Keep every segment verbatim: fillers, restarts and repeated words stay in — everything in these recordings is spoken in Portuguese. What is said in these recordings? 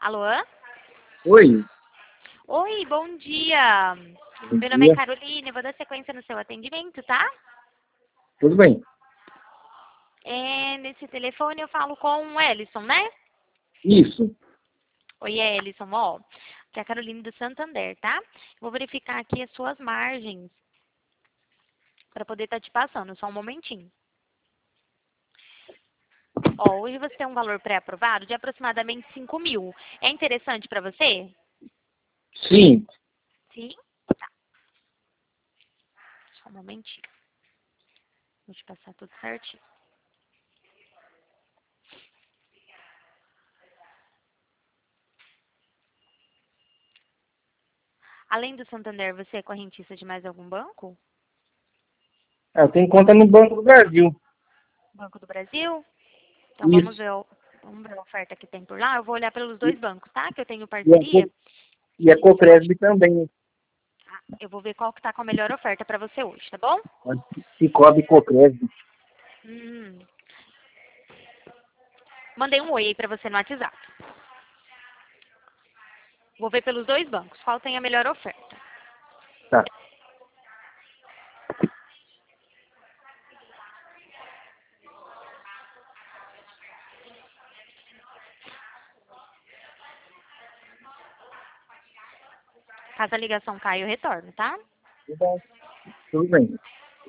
Alô? Oi, Oi, bom dia. bom Meu nome é dia. Caroline, vou dar sequência no seu atendimento, tá? Tudo bem? É, nesse telefone eu falo com o Ellison, né? Isso. Oi, Ellison, ó. Que é a Caroline do Santander, tá? Vou verificar aqui as suas margens para poder estar te passando, só um momentinho. Ó, hoje você tem um valor pré-aprovado de aproximadamente cinco mil. É interessante para você? Sim. Sim? Tá, só um momentinho. Vou te passar tudo certinho. Além do Santander, você é correntista de mais algum banco? Eu tenho conta no Banco do Brasil. Banco do Brasil? Então vamos Isso. ver, o- vamos ver a oferta que tem por lá. Eu vou olhar pelos dois E, bancos, tá? Que eu tenho e a, parceria. Co- e a E eu acho Cocresb também. que eu vou ver qual que tá com a melhor oferta para você hoje, tá bom? A Cicobi Cocresb. Hum. Mandei um oi aí para você no WhatsApp. Vou ver pelos dois bancos qual tem a melhor oferta. Tá. Caso a ligação caia, eu retorno, tá? Tudo bem. Tudo bem.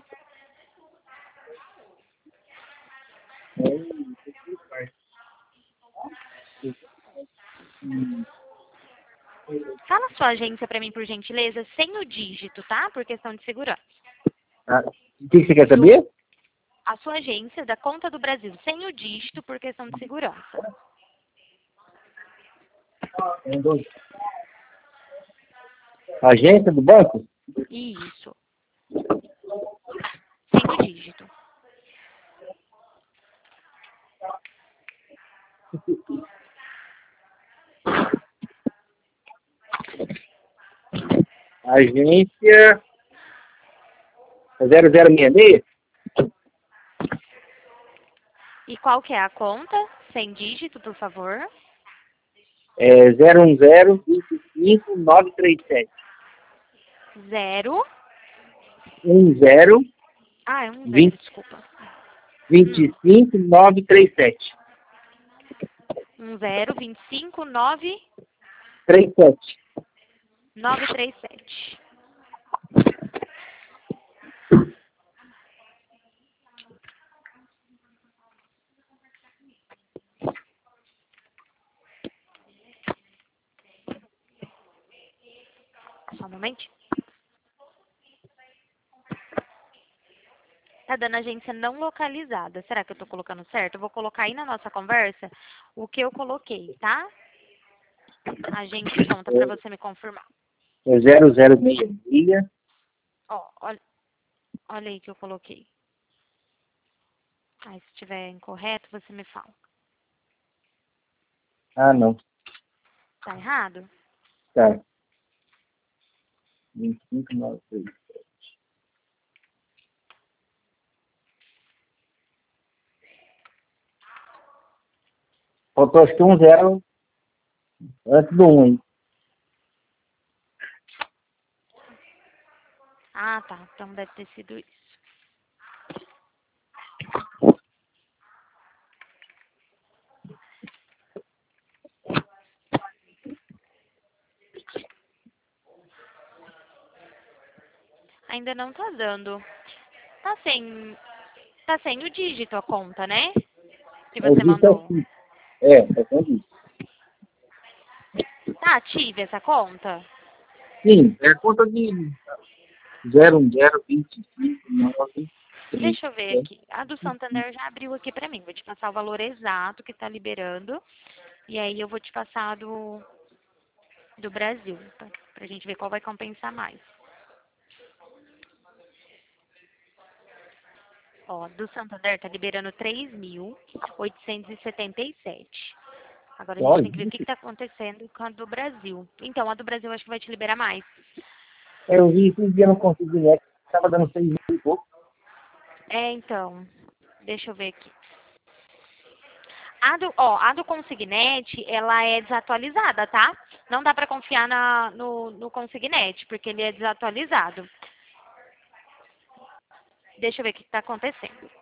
Fala a sua agência para mim, por gentileza, sem o dígito, tá? Por questão de segurança. Ah, o que você quer Do, saber? a sua agência da Conta do Brasil, sem o dígito, por questão de segurança. Um, dois. Agência do banco? Isso, sem o dígito. Agência zero zero seis seis? E qual que é a conta? Sem dígito, por favor. É zero um zero, vinte e cinco, nove três sete. Zero. Um zero, Ah, é um zero, vinte, desculpa. vinte Hum. e cinco, nove três sete. Um zero, vinte e cinco, nove, Três sete. nove, três, sete. Só um momento. Tá dando agência não localizada. Será que eu tô colocando certo? Eu vou colocar aí na nossa conversa o que eu coloquei, tá? Agência pronta pra você me confirmar. É zero zero seis seis. Ó, olha, olha aí que eu coloquei. Aí se estiver incorreto, você me fala. Ah, não. Tá errado? Tá. vinte e cinco, nove três. Faltou acho que um zero antes do um, hein? Ah, tá. Então deve ter sido isso. Ainda não tá dando. Tá sem, tá sem o dígito a conta, né? Que Eu você disse mandou. assim. É, tá vendo isso? Tá ativa essa conta? Sim, é conta de zero um zero, vinte e cinco, nove três. Deixa eu ver aqui. A do Santander já abriu aqui pra mim. Vou te passar o valor exato que tá liberando. E aí eu vou te passar a do, do Brasil. Pra, pra gente ver qual vai compensar mais. Ó, do Santander tá liberando três mil oitocentos e setenta e sete. Agora a gente Olha, tem que ver o que está acontecendo com a do Brasil. Então, a do Brasil acho que vai te liberar mais. eu vi esses dias no consigo de net, tava dando seis mil e pouco. É, então, deixa eu ver aqui. A do, ó, a do Consignet, ela é desatualizada, tá? Não dá pra confiar na, no, no Consignet, porque ele é desatualizado. Deixa eu ver o que tá acontecendo.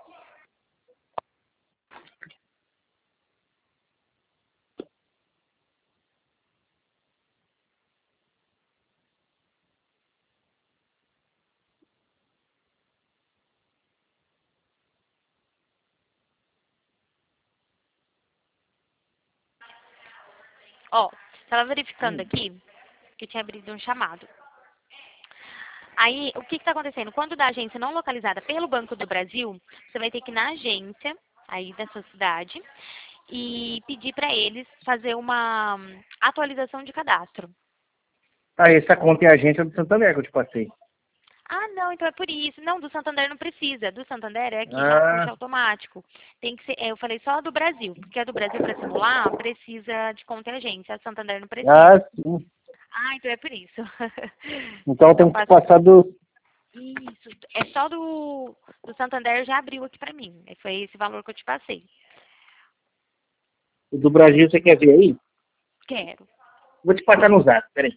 Ó, tava verificando Hum. aqui que eu tinha abrido um chamado. Aí, o que está acontecendo? Quando da agência não localizada pelo Banco do Brasil, você vai ter que ir na agência aí da sua cidade e pedir para eles fazer uma hum, atualização de cadastro. Ah, essa conta é a agência do Santander que eu te passei. Ah, não, então é por isso. Não, do Santander não precisa. Do Santander é que já puxa Ah, automático. Tem que ser, é, eu falei só do Brasil, porque a do Brasil para simular precisa de conta em agência. A do Santander não ah, precisa. sim. Ah, então é por isso. Então Então tem que passa. passar do, Isso, é só do, do Santander já abriu aqui pra mim. Foi esse valor que eu te passei. do Brasil, você quer ver aí? Quero. Vou te passar no zap, peraí.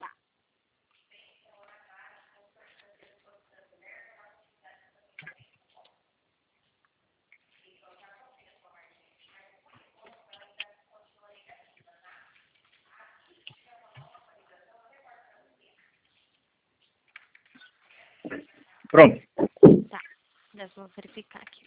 Pronto. Tá, já vou verificar aqui.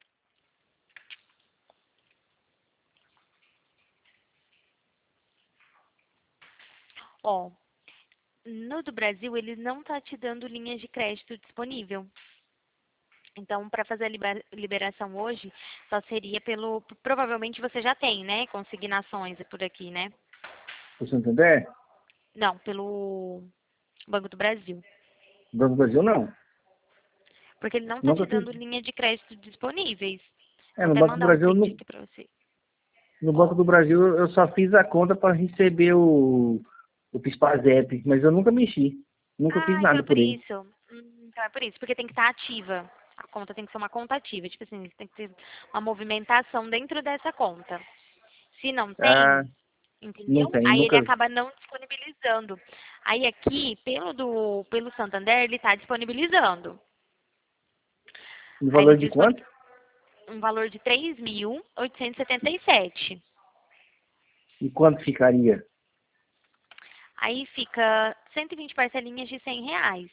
Ó, no do Brasil ele não tá te dando linhas de crédito disponível. Então, para fazer a liber- liberação hoje, só seria pelo. Provavelmente você já tem, né? Consignações por aqui, né? O Santander? Não, pelo Banco do Brasil. Banco do Brasil, não. Porque ele não tá te Nunca fiz. dando linha de crédito disponíveis. É, Vou no até Banco do mandar um Brasil, print no, aqui pra você. no Banco Ó. do Brasil, eu só fiz a conta para receber o, o PISPAZEP, mas eu nunca mexi. Nunca fiz Ah, então é nada por por ele. isso. Hum, então é por isso, porque tem que estar ativa. A conta tem que ser uma conta ativa. Tipo assim, tem que ter uma movimentação dentro dessa conta. Se não Ah, tem, não entendeu? tem, Aí ele nunca. acaba não disponibilizando. Aí aqui, pelo do pelo Santander, ele está disponibilizando. No Aí ele valor de dispone quanto? um valor de três mil oitocentos e setenta e sete. E quanto ficaria? Aí fica cento e vinte parcelinhas de cem reais.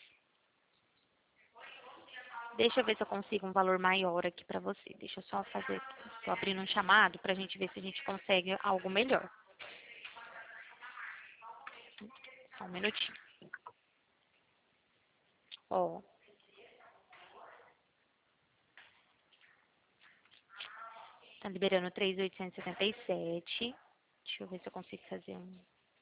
Deixa eu ver se eu consigo um valor maior aqui pra você. Deixa eu só fazer. Tô abrindo um chamado pra gente ver se a gente consegue algo melhor. Só um minutinho. Ó, tá liberando três mil oitocentos e setenta e sete. Deixa eu ver se eu consigo fazer um.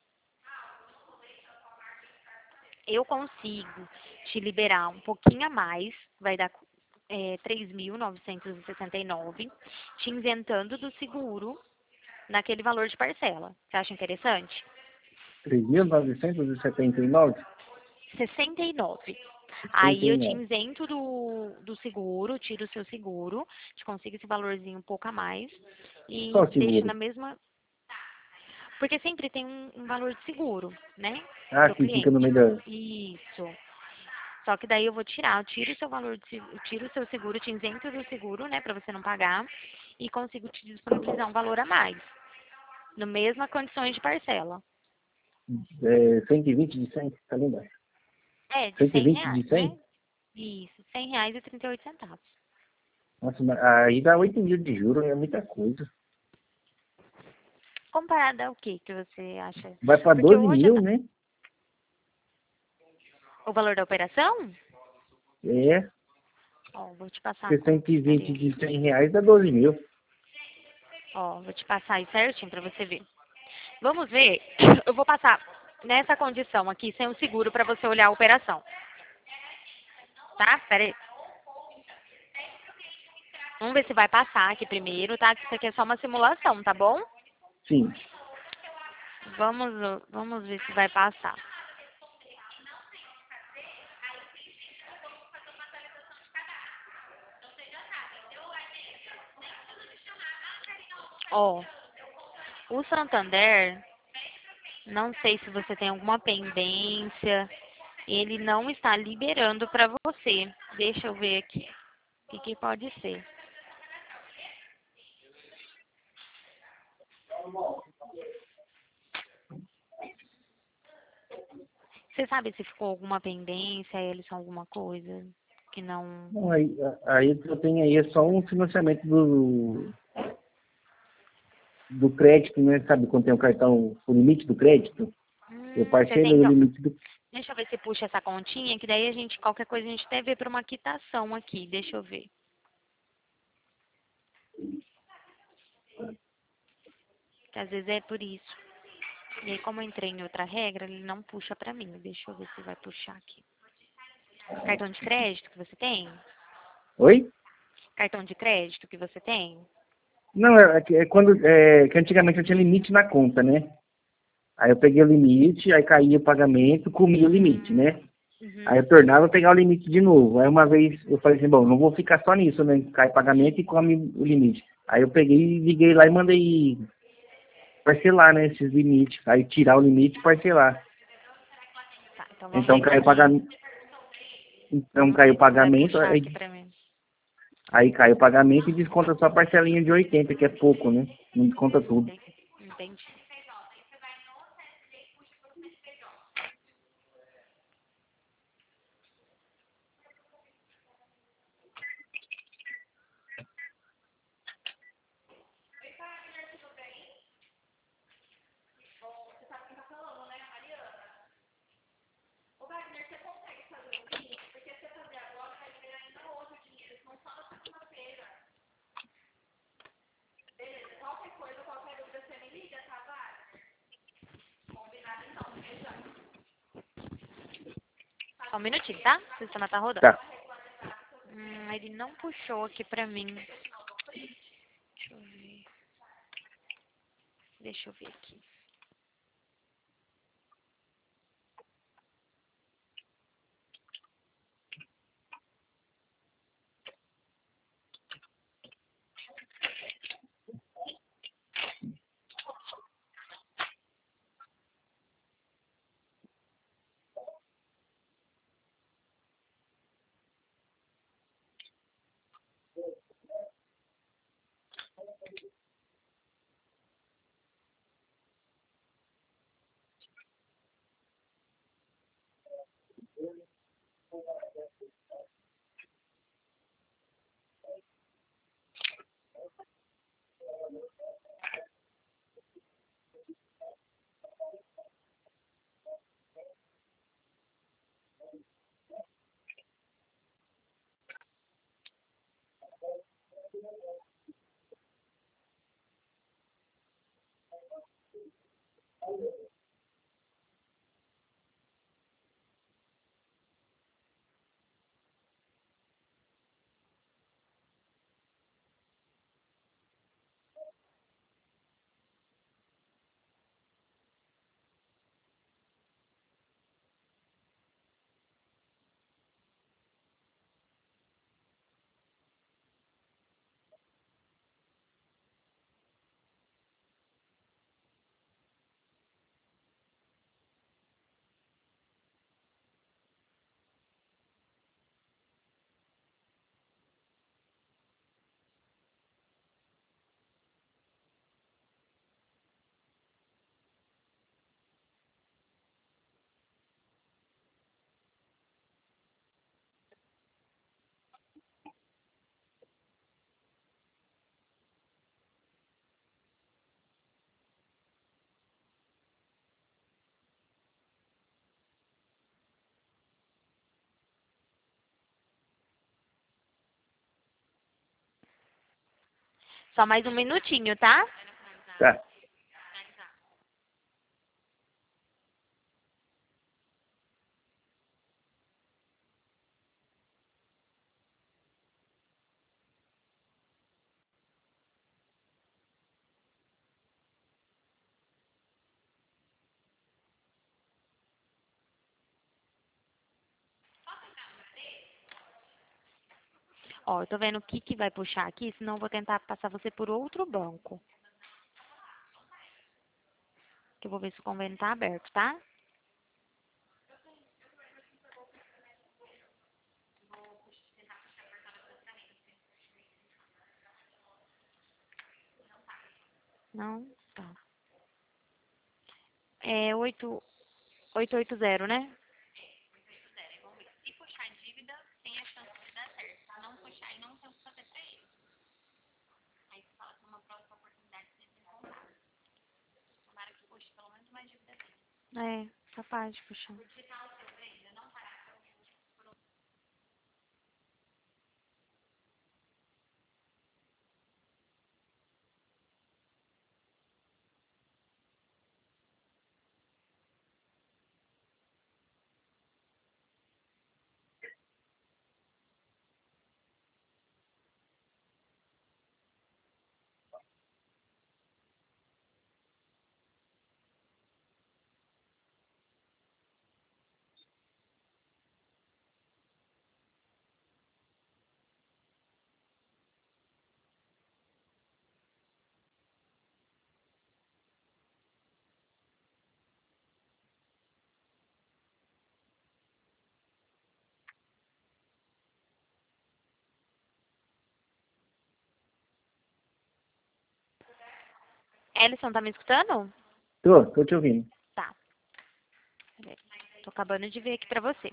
Eu consigo te liberar um pouquinho a mais. Vai dar é, três mil novecentos e sessenta e nove. Te isentando do seguro naquele valor de parcela. Você acha interessante? três mil novecentos e setenta e nove? sessenta e nove. Aí eu te sessenta e nove. isento do, do seguro, tiro o seu seguro, te consigo esse valorzinho um pouco a mais Só e o deixo seguro. na mesma. Porque sempre tem um, um valor de seguro, né? Ah, Para o que fica no cliente. meio da... Isso. Só que daí eu vou tirar, eu tiro o seu valor, de, se- eu tiro o seu seguro, te isento do seguro, né, para você não pagar, e consigo te disponibilizar um valor a mais, no mesma condições de parcela. É, cento e vinte de cem, tá linda. É, de cento e cem vinte de reais, cem? né? Isso, cem reais e trinta e oito centavos. Nossa, mas aí dá oito mil de juros, é muita coisa. Comparado ao que que você acha? Vai para Porque doze hoje mil, né? o valor da operação, É, ó, vou te passar porque quanto cento e vinte ficaria. de cem reais dá doze mil. Ó, vou te passar aí certinho para você ver. Vamos ver, eu vou passar nessa condição aqui, sem o seguro, para você olhar a operação. Tá? Pera aí. Vamos ver se vai passar aqui primeiro, tá? Que isso aqui é só uma simulação, tá bom? Sim. Vamos, vamos ver se vai passar. Ó, o Santander, não sei se você tem alguma pendência, ele não está liberando para você. Deixa eu ver aqui. O que, que pode ser? Você sabe se ficou alguma pendência, eles são alguma coisa que não. Não, aí, aí o que eu tenho aí é só um financiamento do, do crédito, né? Sabe quando tem o cartão, o limite do crédito? Eu Hum, você tem parcelei o então. limite do. Deixa eu ver se puxa essa continha, que daí a gente, qualquer coisa, a gente até vê para uma quitação aqui. Deixa eu ver. Que às vezes é por isso. E aí, como eu entrei em outra regra, ele não puxa pra mim. Deixa eu ver se vai puxar aqui. Cartão de crédito que você tem? Oi? Cartão de crédito que você tem? Não, é, é que- é quando. É, que antigamente eu tinha limite na conta, né? Aí eu peguei o limite, aí caía o pagamento, comia o limite, Hum, né? Aí uhum. eu tornava a pegar o limite de novo. Aí uma vez eu falei assim, bom, não vou ficar só nisso, né? Cai pagamento e come o limite. Aí eu peguei, liguei lá e mandei parcelar, né, esses limites. Aí tirar o limite e parcelar. Tá, então vamos Então ver caiu o aqui. pagamento. Então Vamos caiu o ver se vai pagamento, puxar aí, aqui pra mim. aí cai o pagamento e desconta só a parcelinha de oitenta, que é pouco, né? Não desconta tudo. Entendi. Entendi. Só um minutinho, tá? O sistema tá rodando. Tá, Hum, ele não puxou aqui pra mim. Deixa eu ver. Deixa eu ver aqui. Só mais um minutinho, tá? tá. Ó, eu tô vendo o que que vai puxar aqui, senão eu vou tentar passar você por outro banco. que eu vou ver se o convênio tá aberto, tá? Não? Tá. É oito oito oito zero, né? É, capaz de puxar. Ellison, tá me escutando? Tô, tô te ouvindo. Tá. Peraí. Tô acabando de ver aqui pra você.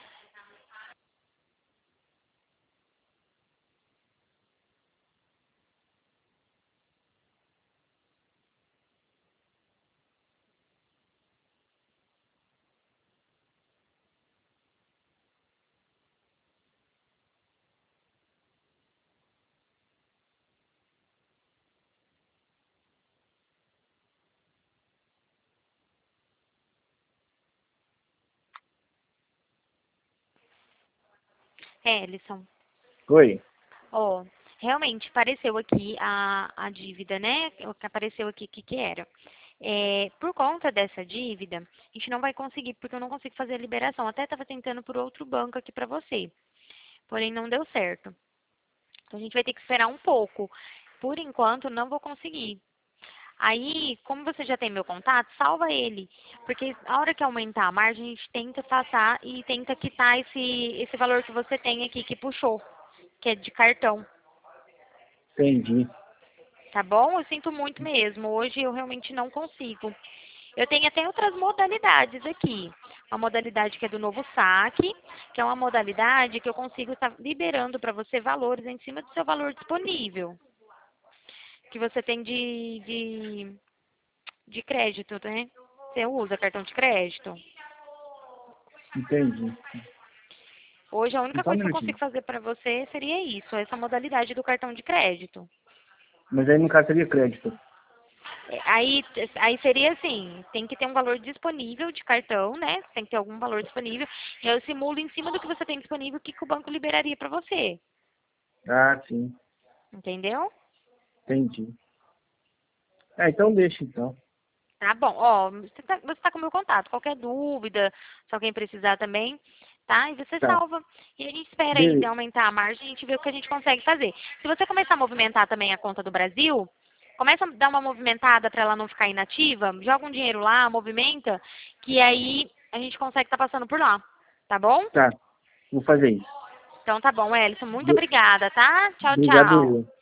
É, Ellison. Oi. Ó, realmente apareceu aqui a, a dívida, né? O que apareceu aqui, o que que era? É, por conta dessa dívida, a gente não vai conseguir, porque eu não consigo fazer a liberação. Até estava tentando por outro banco aqui para você, porém não deu certo. Então a gente vai ter que esperar um pouco. Por enquanto, não vou conseguir. Aí, como você já tem meu contato, salva ele. Porque a hora que aumentar a margem, a gente tenta passar e tenta quitar esse, esse valor que você tem aqui que puxou, que é de cartão. Entendi. Tá bom? Eu sinto muito mesmo. Hoje eu realmente não consigo. Eu tenho até outras modalidades aqui. Uma modalidade que é do novo saque, que é uma modalidade que eu consigo estar liberando para você valores em cima do seu valor disponível. Que você tem de, de, de crédito, né? Você usa cartão de crédito? Entendi. Hoje a única Só um coisa que eu minutinho. consigo fazer para você seria isso, essa modalidade do cartão de crédito. Mas aí no caso seria crédito. É, Aí, aí seria assim, tem que ter um valor disponível de cartão, né? Tem que ter algum valor disponível. E eu simulo em cima do que você tem disponível o que, que o banco liberaria para você. Ah, sim. Entendeu? Entendi. Ah, então deixa então. Tá bom. Ó, você tá, você tá com o meu contato. Qualquer dúvida, se alguém precisar também, tá? E você Tá. salva. E a gente espera aí de Beleza. aumentar a margem e a gente vê o que a gente consegue fazer. Se você começar a movimentar também a conta do Brasil, começa a dar uma movimentada para ela não ficar inativa, joga um dinheiro lá, movimenta, que aí a gente consegue estar passando por lá. Tá bom? Tá. Vou fazer isso. Então tá bom, Elison. Muito Be- obrigada, tá? Tchau, Obrigado tchau. eu.